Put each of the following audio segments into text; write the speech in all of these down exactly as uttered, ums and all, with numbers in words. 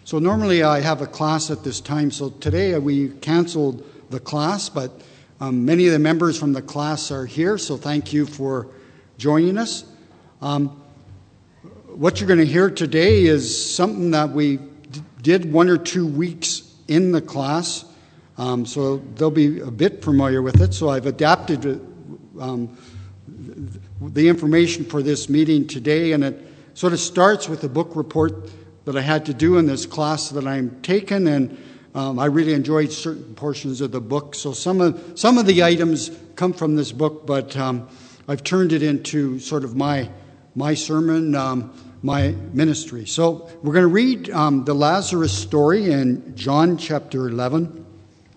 So normally I have a class at this time, so today we canceled the class, but um, many of the members from the class are here, so thank you for joining us. Um, what you're going to hear today is something that we d- did one or two weeks in the class, um, so they'll be a bit familiar with it. So I've adapted um, the information for this meeting today, and it sort of starts with the book report that I had to do in this class that I'm taking, and um, I really enjoyed certain portions of the book. So some of some of the items come from this book, but um, I've turned it into sort of my my sermon, um, my ministry. So we're going to read um, the Lazarus story in John chapter eleven.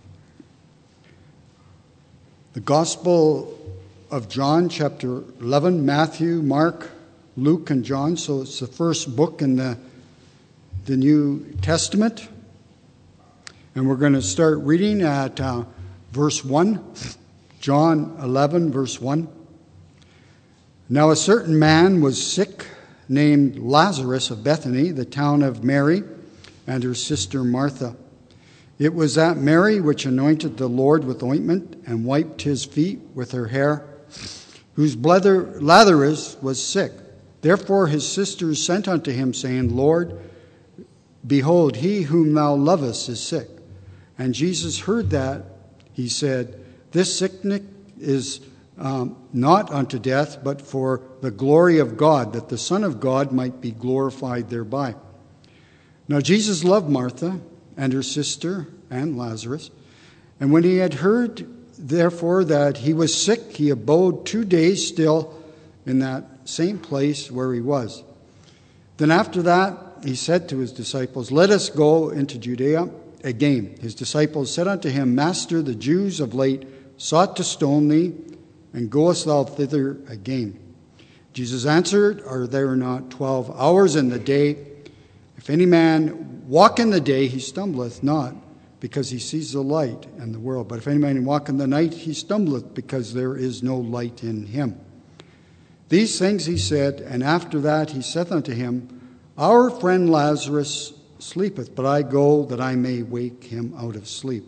The Gospel of John chapter eleven, Matthew, Mark, Luke, and John. So it's the first book in the the New Testament. And we're going to start reading at uh, verse one. John eleven, verse one. Now a certain man was sick, named Lazarus of Bethany, the town of Mary, and her sister Martha. It was that Mary which anointed the Lord with ointment and wiped his feet with her hair, whose brother Lazarus was sick. Therefore his sisters sent unto him, saying, Lord, behold, he whom thou lovest is sick. And Jesus heard that. He said, This sickness is um, not unto death, but for the glory of God, that the Son of God might be glorified thereby. Now Jesus loved Martha and her sister and Lazarus. And when he had heard, therefore, that he was sick, he abode two days still in that same place where he was. Then after that, he said to his disciples, Let us go into Judea again. His disciples said unto him, Master, the Jews of late sought to stone thee, and goest thou thither again? Jesus answered, Are there not twelve hours in the day? If any man walk in the day, he stumbleth not, because he sees the light in the world. But if any man walk in the night, he stumbleth, because there is no light in him. These things he said, and after that he saith unto him, Our friend Lazarus sleepeth, but I go that I may wake him out of sleep.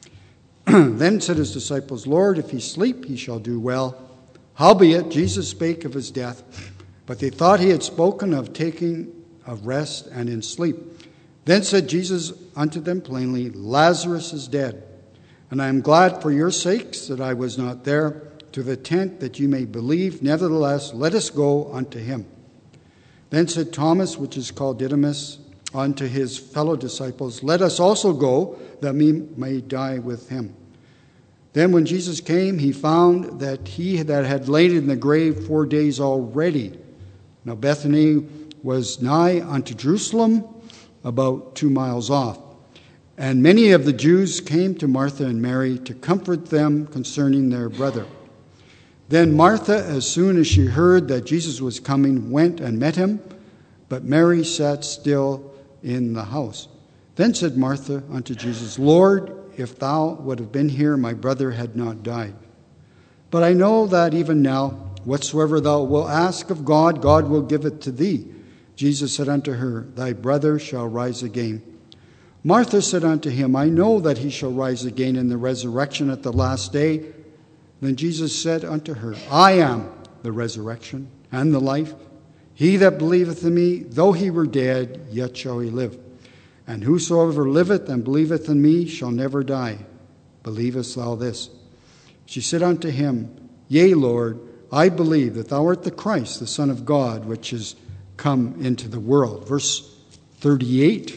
Then said his disciples, Lord, if he sleep, he shall do well. Howbeit, Jesus spake of his death, but they thought he had spoken of taking of rest and in sleep. Then said Jesus unto them plainly, Lazarus is dead, and I am glad for your sakes that I was not there, to the tent that you may believe. Nevertheless, let us go unto him. Then said Thomas, which is called Didymus, unto his fellow disciples, Let us also go, that we may die with him. Then when Jesus came, he found that he that had lain in the grave four days already. Now Bethany was nigh unto Jerusalem, about two miles off. And many of the Jews came to Martha and Mary to comfort them concerning their brother. Then Martha, as soon as she heard that Jesus was coming, went and met him, but Mary sat still in the house. Then said Martha unto Jesus, Lord, if thou would have been here, my brother had not died. But I know that even now, whatsoever thou wilt ask of God, God will give it to thee. Jesus said unto her, Thy brother shall rise again. Martha said unto him, I know that he shall rise again in the resurrection at the last day. Then Jesus said unto her, I am the resurrection and the life. He that believeth in me, though he were dead, yet shall he live. And whosoever liveth and believeth in me shall never die. Believest thou this? She said unto him, Yea, Lord, I believe that thou art the Christ, the Son of God, which is come into the world. Verse thirty-eight.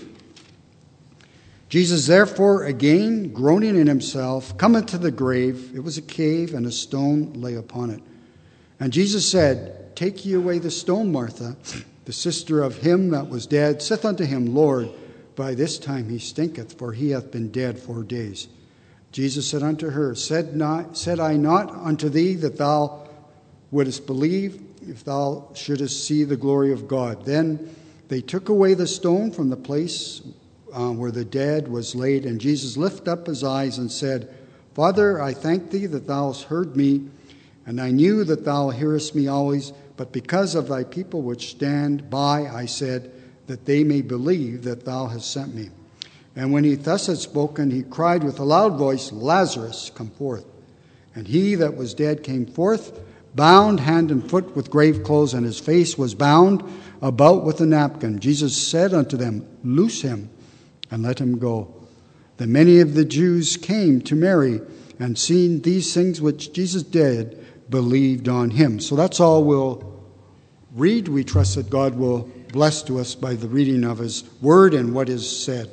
Jesus therefore, again groaning in himself, cometh to the grave. It was a cave, and a stone lay upon it. And Jesus said, Take ye away the stone, Martha. The sister of him that was dead saith unto him, Lord, by this time he stinketh, for he hath been dead four days. Jesus said unto her, Said not, said I not unto thee that thou wouldest believe, if thou shouldest see the glory of God? Then they took away the stone from the place uh, where the dead was laid, and Jesus lifted up his eyes and said, Father, I thank thee that thou hast heard me, and I knew that thou hearest me always, but because of thy people which stand by, I said, that they may believe that thou hast sent me. And when he thus had spoken, he cried with a loud voice, Lazarus, come forth. And he that was dead came forth, bound hand and foot with grave clothes, and his face was bound about with a napkin. Jesus said unto them, Loose him, and let him go. Then many of the Jews came to Mary, and seeing these things which Jesus did, believed on him. So that's all we'll read. We trust that God will bless to us by the reading of his word and what is said.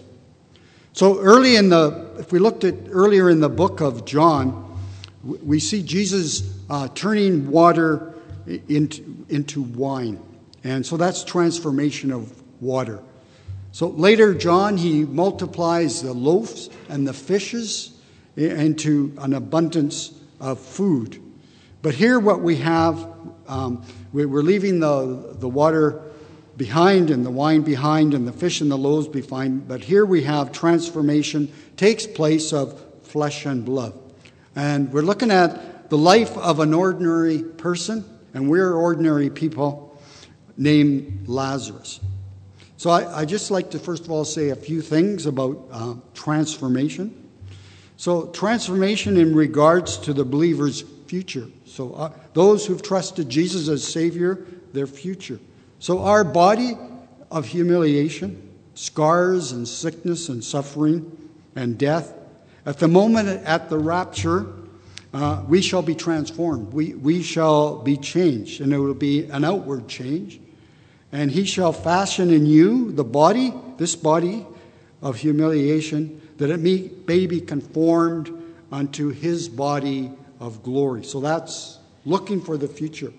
So early in the, if we looked at earlier in the book of John, we see Jesus uh, turning water into, into wine. And so that's transformation of water. So later, John, he multiplies the loaves and the fishes into an abundance of food. But here what we have, um, we're leaving the, the water behind and the wine behind and the fish and the loaves behind. But here we have transformation takes place of flesh and blood. And we're looking at the life of an ordinary person, and we're ordinary people, named Lazarus. So I, I just like to first of all say a few things about uh, transformation. So transformation in regards to the believer's future. So uh, those who've trusted Jesus as Savior, their future. So our body of humiliation, scars and sickness and suffering and death, at the moment at the rapture, uh, we shall be transformed. We, we shall be changed, and it will be an outward change. And he shall fashion in you the body, this body of humiliation, that it may, may be conformed unto his body of glory. So that's looking for the future.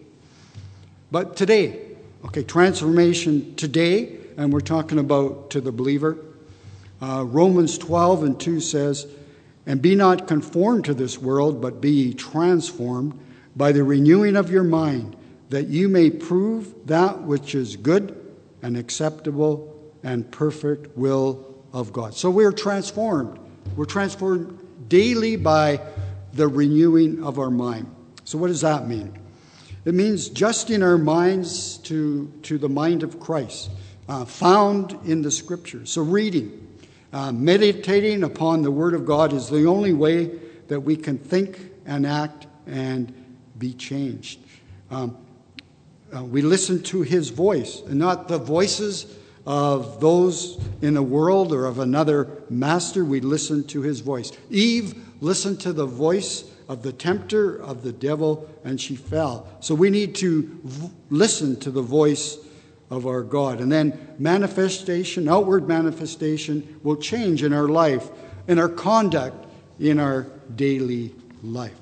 But today, okay, transformation today, and we're talking about to the believer. Uh, Romans twelve and two says, And be not conformed to this world, but be ye transformed by the renewing of your mind, that you may prove that which is good and acceptable and perfect will of God. So we're transformed. We're transformed daily by the renewing of our mind. So what does that mean? It means adjusting our minds to, to the mind of Christ, uh, found in the Scriptures. So reading, uh, meditating upon the Word of God is the only way that we can think and act and be changed. Um, uh, we listen to His voice, and not the voices of those in the world or of another master. We listen to His voice. Eve listened to the voice of the tempter, of the devil, and she fell. So we need to v- listen to the voice of our God. And then manifestation, outward manifestation, will change in our life, in our conduct, in our daily life.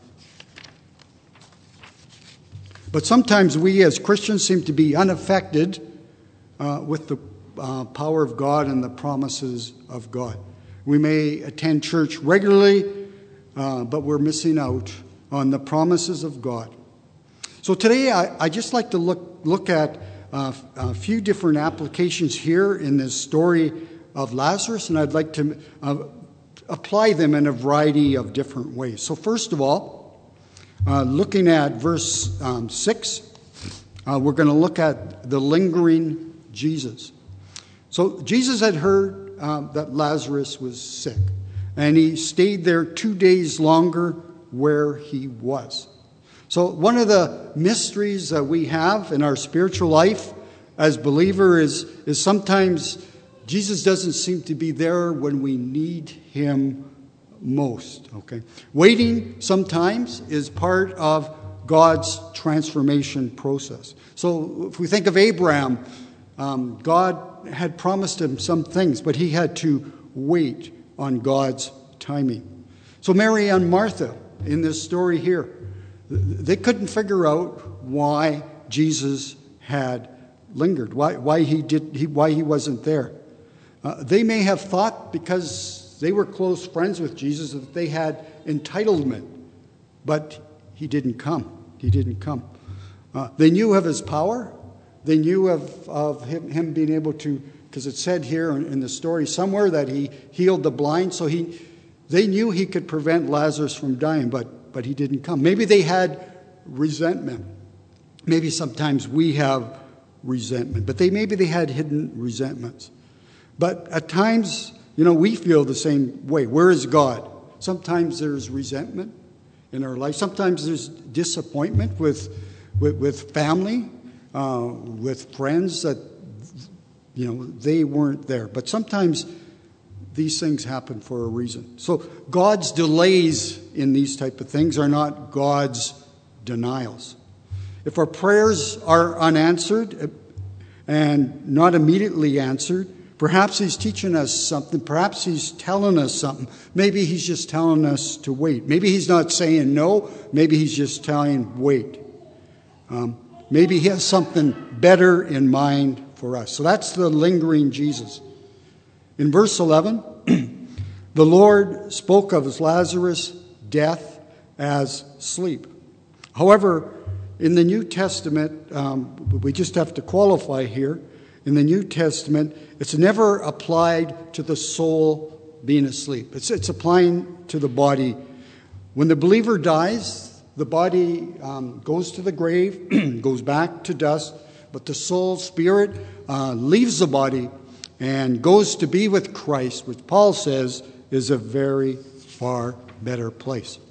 But sometimes we as Christians seem to be unaffected uh, with the uh, power of God and the promises of God. We may attend church regularly, Uh, but we're missing out on the promises of God. So today I, I just like to look look at uh, a few different applications here in this story of Lazarus, and I'd like to uh, apply them in a variety of different ways. So first of all, uh, looking at verse um, six, uh, we're going to look at the lingering Jesus. So Jesus had heard uh, that Lazarus was sick. And he stayed there two days longer where he was. So one of the mysteries that we have in our spiritual life as believer is, is sometimes Jesus doesn't seem to be there when we need him most. Okay, waiting sometimes is part of God's transformation process. So if we think of Abraham, um, God had promised him some things, but he had to wait on God's timing. So Mary and Martha in this story here, they couldn't figure out why Jesus had lingered, why why he did he why he wasn't there. Uh, they may have thought because they were close friends with Jesus that they had entitlement, but he didn't come. He didn't come. Uh, they knew of his power. They knew of of him, him being able to. Because it said here in the story somewhere that he healed the blind. So he, they knew he could prevent Lazarus from dying, but, but he didn't come. Maybe they had resentment. Maybe sometimes we have resentment. But they maybe they had hidden resentments. But at times, you know, we feel the same way. Where is God? Sometimes there's resentment in our life. Sometimes there's disappointment with with, with family, uh, with friends that, you know, they weren't there. But sometimes these things happen for a reason. So God's delays in these type of things are not God's denials. If our prayers are unanswered and not immediately answered, perhaps he's teaching us something. Perhaps he's telling us something. Maybe he's just telling us to wait. Maybe he's not saying no. Maybe he's just telling wait. Um, maybe he has something better in mind for us. So that's the lingering Jesus. In verse eleven, the Lord spoke of Lazarus' death as sleep. However, in the New Testament, um, we just have to qualify here. In the New Testament, it's never applied to the soul being asleep. It's, it's applying to the body. When the believer dies, the body um, goes to the grave, goes back to dust, but the soul, spirit, uh, leaves the body and goes to be with Christ, which Paul says is a very far better place.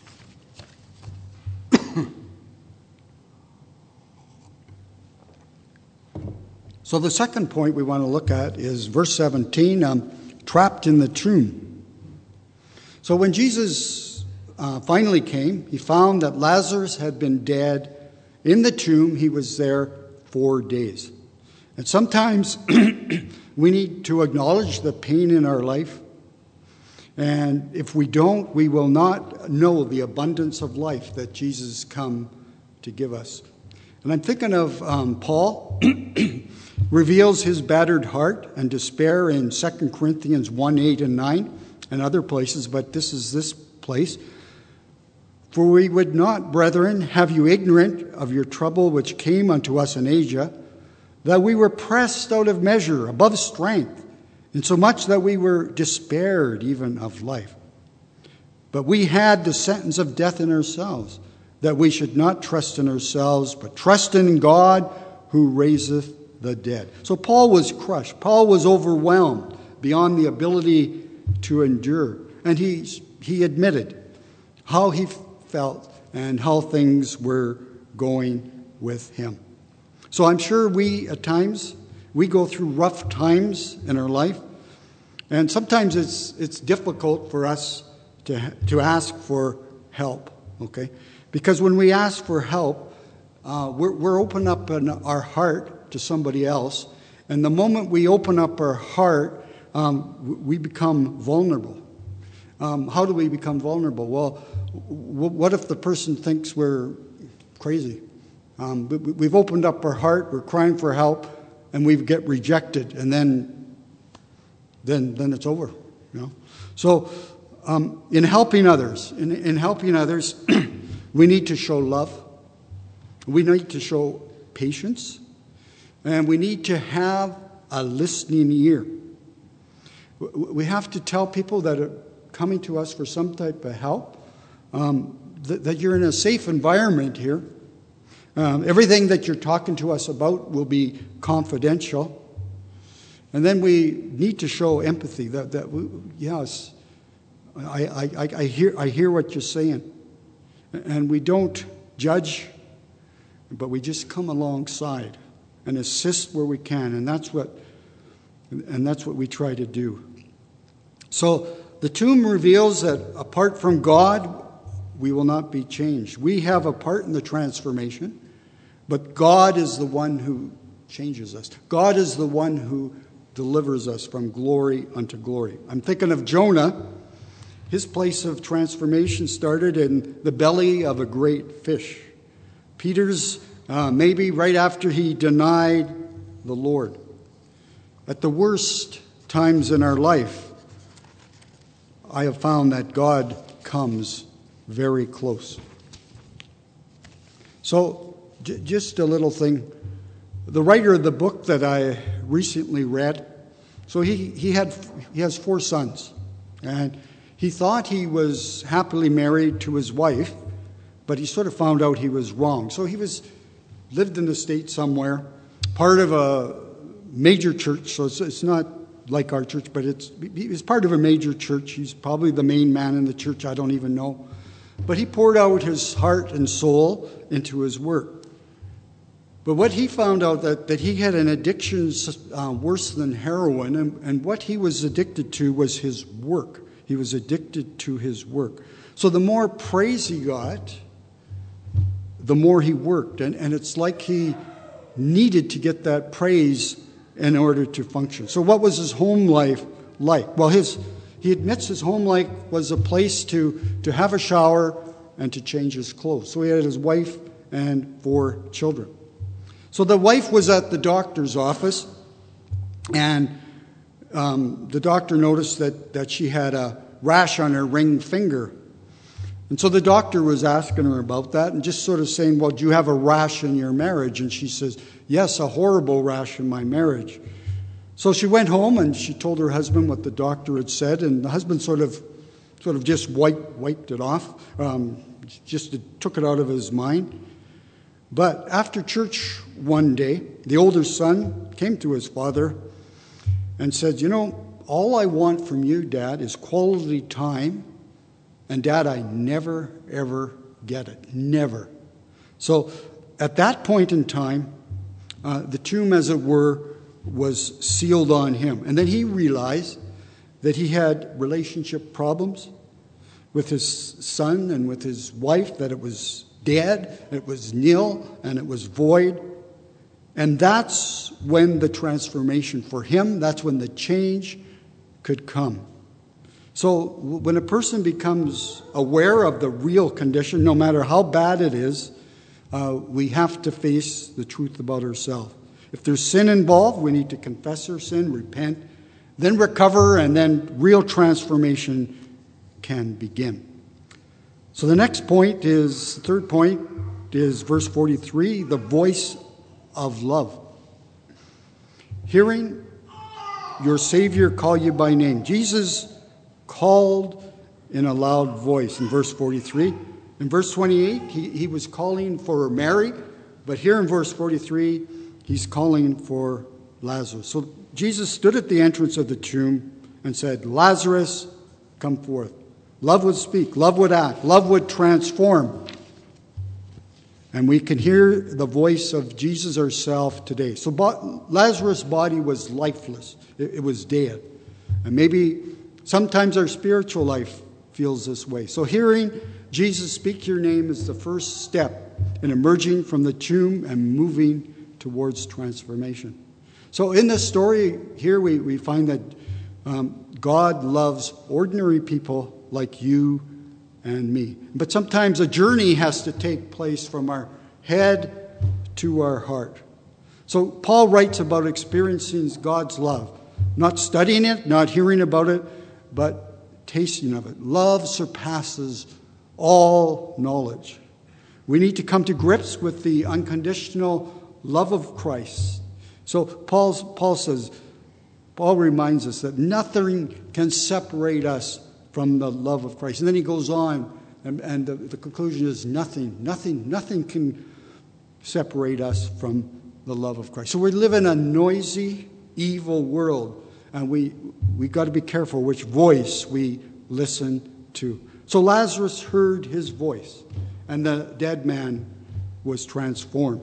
So the second point we want to look at is verse seventeen, um, trapped in the tomb. So when Jesus uh, finally came, he found that Lazarus had been dead in the tomb. He was there four days. And sometimes we need to acknowledge the pain in our life. And if we don't, we will not know the abundance of life that Jesus come to give us. And I'm thinking of um, Paul reveals his battered heart and despair in Second Corinthians one, eight and nine and other places, but this is this place. For we would not, brethren, have you ignorant of your trouble which came unto us in Asia, that we were pressed out of measure, above strength, insomuch that we were despaired even of life. But we had the sentence of death in ourselves, that we should not trust in ourselves, but trust in God who raiseth the dead. So Paul was crushed. Paul was overwhelmed beyond the ability to endure. And he, he admitted how he felt and how things were going with him. So I'm sure we, at times, we go through rough times in our life. And sometimes it's it's difficult for us to to ask for help, okay? Because when we ask for help, uh, we're, we're opening up an, our heart to somebody else. And the moment we open up our heart, um, we become vulnerable. Um, how do we become vulnerable? Well, w- what if the person thinks we're crazy? Um, we've opened up our heart, we're crying for help, and we get rejected, and then, then, then it's over. You know. So, um, in helping others, in, in helping others, we need to show love, we need to show patience, and we need to have a listening ear. We have to tell people that are coming to us for some type of help um, that, that you're in a safe environment here. Um, everything that you're talking to us about will be confidential. And then we need to show empathy. That, that we, yes, I, I, I, hear, I hear what you're saying. And we don't judge, but we just come alongside and assist where we can. And that's what, and that's what we try to do. So the tomb reveals that apart from God, we will not be changed. We have a part in the transformation. But God is the one who changes us. God is the one who delivers us from glory unto glory. I'm thinking of Jonah. His place of transformation started in the belly of a great fish. Peter's, uh, maybe right after he denied the Lord. At the worst times in our life, I have found that God comes very close. So, just a little thing. The writer of the book that I recently read, so he, he had he has four sons. And he thought he was happily married to his wife, but he sort of found out he was wrong. So he was lived in the States somewhere, part of a major church, so it's, it's not like our church, but it's he was part of a major church. He's probably the main man in the church, I don't even know. But he poured out his heart and soul into his work. But what he found out that, that he had an addiction uh, worse than heroin, and, and what he was addicted to was his work. He was addicted to his work. So the more praise he got, the more he worked. And, and it's like he needed to get that praise in order to function. So what was his home life like? Well, his he admits his home life was a place to, to have a shower and to change his clothes. So he had his wife and four children. So the wife was at the doctor's office, and um, the doctor noticed that, that she had a rash on her ring finger. And so the doctor was asking her about that and just sort of saying, well, do you have a rash in your marriage? And she says, yes, a horrible rash in my marriage. So she went home and she told her husband what the doctor had said, and the husband sort of sort of just wiped, wiped it off, um, just took it out of his mind. But after church one day, the older son came to his father and said, you know, all I want from you, Dad, is quality time. And Dad, I never, ever get it. Never. So at that point in time, uh, the tomb, as it were, was sealed on him. And then he realized that he had relationship problems with his son and with his wife, that it was dead, it was nil, and it was void. And that's when the transformation for him, that's when the change could come. So when a person becomes aware of the real condition, no matter how bad it is, uh, we have to face the truth about ourselves. If there's sin involved, we need to confess our sin, repent, then recover, and then real transformation can begin. So the next point is, the third point is verse forty-three, the voice of love. Hearing your Savior call you by name. Jesus called in a loud voice in verse forty-three. In verse twenty-eight, he, he was calling for Mary, but here in verse forty-three, he's calling for Lazarus. So Jesus stood at the entrance of the tomb and said, Lazarus, come forth. Love would speak, love would act, love would transform. And we can hear the voice of Jesus ourselves today. So Lazarus' body was lifeless. It, it was dead. And maybe sometimes our spiritual life feels this way. So hearing Jesus speak your name is the first step in emerging from the tomb and moving towards transformation. So in this story here, we, we find that um, God loves ordinary people like you and me. But sometimes a journey has to take place from our head to our heart. So Paul writes about experiencing God's love, not studying it, not hearing about it, but tasting of it. Love surpasses all knowledge. We need to come to grips with the unconditional love of Christ. So Paul's, Paul says, Paul reminds us that nothing can separate us from the love of Christ. And then he goes on, and, and the, the conclusion is nothing, nothing, nothing can separate us from the love of Christ. So we live in a noisy, evil world, and we we got to be careful which voice we listen to. So Lazarus heard his voice, and the dead man was transformed.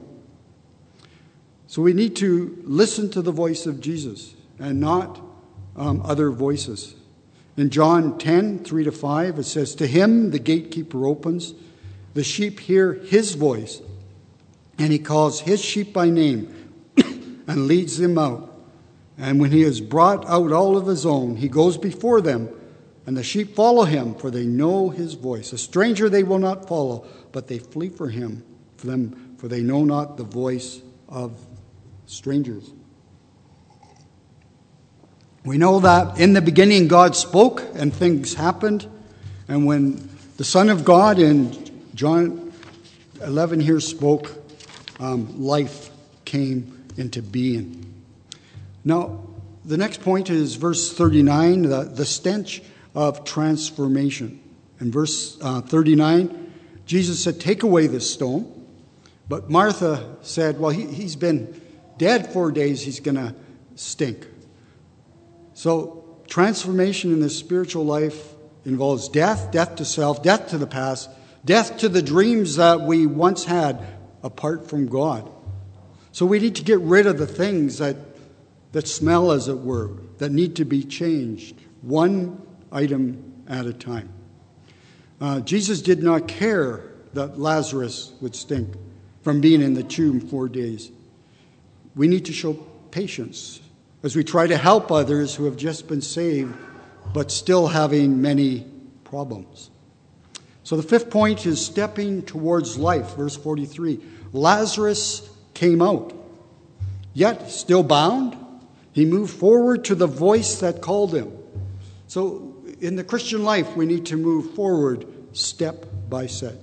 So we need to listen to the voice of Jesus and not um, other voices. In John ten, three to five, it says, to him the gatekeeper opens, the sheep hear his voice, and he calls his sheep by name and leads them out. And when he has brought out all of his own, he goes before them, and the sheep follow him, for they know his voice. A stranger they will not follow, but they flee for him, for them, for they know not the voice of strangers. We know that in the beginning God spoke and things happened. And when the Son of God in John eleven here spoke, um, life came into being. Now, the next point is verse thirty-nine, the, the stench of transformation. In verse uh, thirty-nine, Jesus said, take away this stone. But Martha said, well, he, he's been dead four days, he's going to stink. So transformation in the spiritual life involves death, death to self, death to the past, death to the dreams that we once had apart from God. So we need to get rid of the things that, that smell, as it were, that need to be changed, one item at a time. Uh, Jesus did not care that Lazarus would stink from being in the tomb four days. We need to show patience as we try to help others who have just been saved but still having many problems. So the fifth point is stepping towards life. Verse forty-three, Lazarus came out, yet still bound, he moved forward to the voice that called him. So in the Christian life, we need to move forward step by step.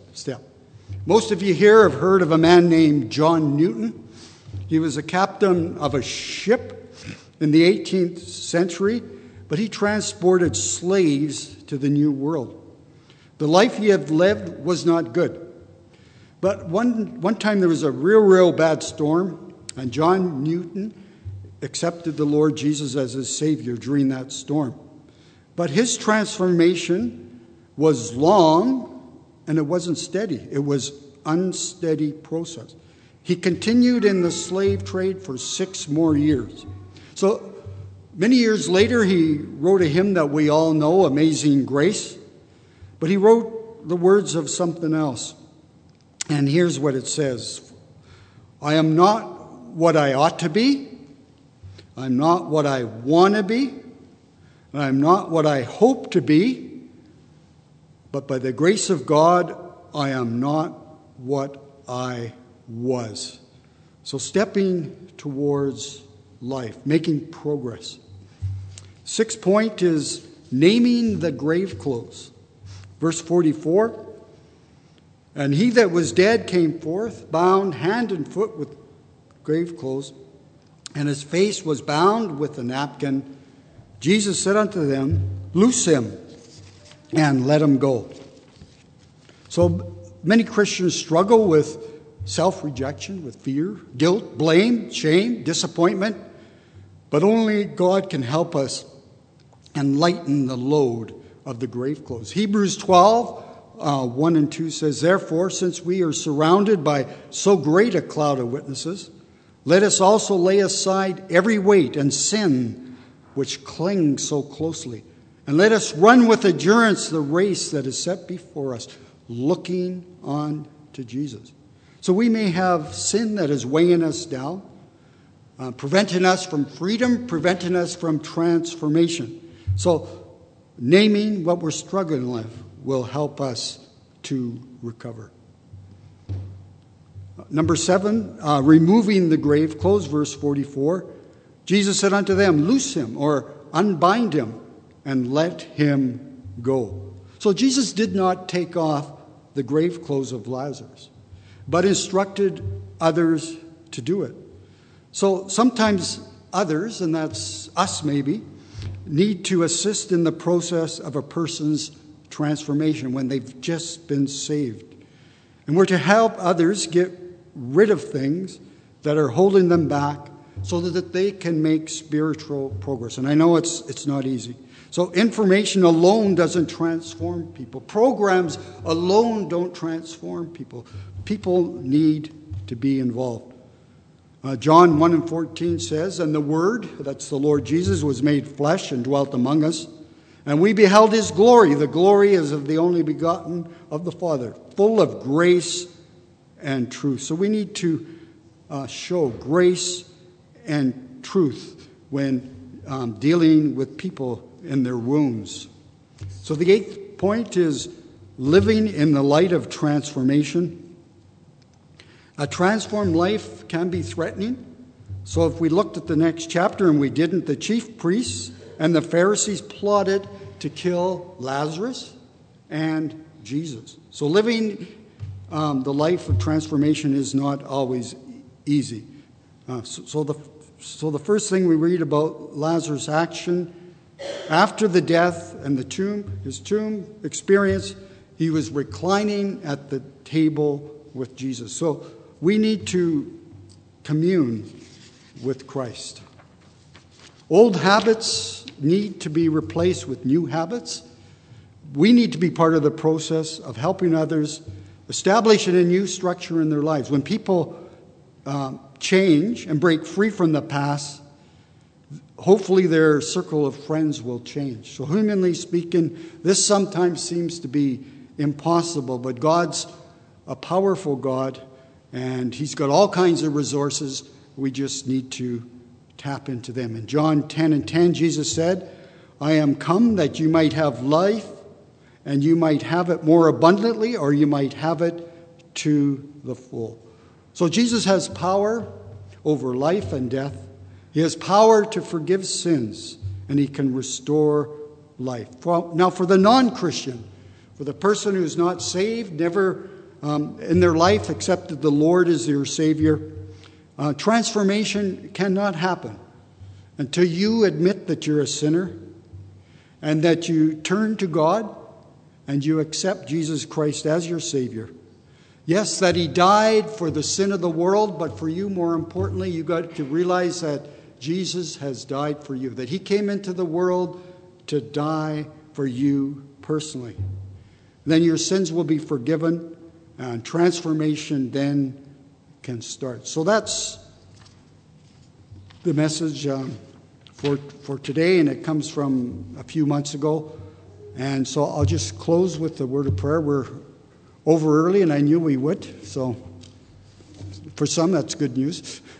Most of you here have heard of a man named John Newton. He was a captain of a ship in the eighteenth century, but he transported slaves to the New World. The life he had lived was not good. But one, one time there was a real, real bad storm, and John Newton accepted the Lord Jesus as his Savior during that storm. But his transformation was long, and it wasn't steady. It was unsteady process. He continued in the slave trade for six more years. So many years later, he wrote a hymn that we all know, Amazing Grace. But he wrote the words of something else. And here's what it says. I am not what I ought to be. I'm not what I want to be. I'm not what I hope to be. But by the grace of God, I am not what I was. So stepping towards life, making progress. Sixth point is naming the grave clothes. Verse forty-four, and he that was dead came forth, bound hand and foot with grave clothes, and his face was bound with a napkin. Jesus said unto them, loose him and let him go. So many Christians struggle with self-rejection, with fear, guilt, blame, shame, disappointment, but only God can help us and lighten the load of the grave clothes. Hebrews twelve, uh, one and two says, therefore, since we are surrounded by so great a cloud of witnesses, let us also lay aside every weight and sin which clings so closely, and let us run with endurance the race that is set before us, looking on to Jesus. So we may have sin that is weighing us down, uh, preventing us from freedom, preventing us from transformation. So naming what we're struggling with will help us to recover. Number seven, uh, removing the grave clothes, verse forty-four. Jesus said unto them, loose him or unbind him and let him go. So Jesus did not take off the grave clothes of Lazarus, but instructed others to do it. So sometimes others, and that's us maybe, need to assist in the process of a person's transformation when they've just been saved. And we're to help others get rid of things that are holding them back so that they can make spiritual progress. And I know it's it's not easy. So information alone doesn't transform people. Programs alone don't transform people. People need to be involved. Uh, John one and fourteen says, and the Word, that's the Lord Jesus, was made flesh and dwelt among us. And we beheld his glory. The glory is of the only begotten of the Father, full of grace and truth. So we need to uh, show grace and truth when um, dealing with people in their wounds. So the eighth point is living in the light of transformation. A transformed life can be threatening. So if we looked at the next chapter and we didn't, the chief priests and the Pharisees plotted to kill Lazarus and Jesus. So living um, the life of transformation is not always easy. Uh, so, so, the, so the first thing we read about Lazarus' action after the death and the tomb, his tomb experience, he was reclining at the table with Jesus. So we need to commune with Christ. Old habits need to be replaced with new habits. We need to be part of the process of helping others establishing a new structure in their lives. When people uh, change and break free from the past, hopefully their circle of friends will change. So humanly speaking, this sometimes seems to be impossible, but God's a powerful God, and He's got all kinds of resources. We just need to tap into them. In John ten and ten, Jesus said, I am come that you might have life, and you might have it more abundantly, or you might have it to the full. So Jesus has power over life and death. He has power to forgive sins, and He can restore life. Now, for the non-Christian, for the person who is not saved, never um, in their life accepted the Lord as their Savior, uh, transformation cannot happen until you admit that you're a sinner and that you turn to God and you accept Jesus Christ as your Savior. Yes, that He died for the sin of the world, but for you, more importantly, you got to realize that Jesus has died for you, that He came into the world to die for you personally. Then your sins will be forgiven, and transformation then can start. So that's the message um, for, for today, and it comes from a few months ago. And so I'll just close with the word of prayer. We're over early, and I knew we would. So for some, that's good news.